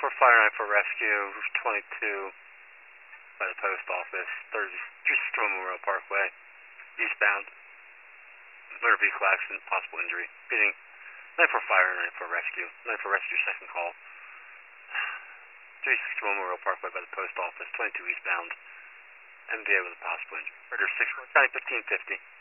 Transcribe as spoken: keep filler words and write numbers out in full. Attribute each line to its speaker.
Speaker 1: four fire nine for rescue, twenty-two by the post office, thirty, three sixty-one Memorial Parkway, eastbound. Motor vehicle accident, possible injury. Beating nine four fire, nine four rescue. nine four rescue, second call. three sixty-one Memorial Parkway by the post office, twenty-two eastbound. M V A with a possible injury. Murder six one, County fifteen fifty.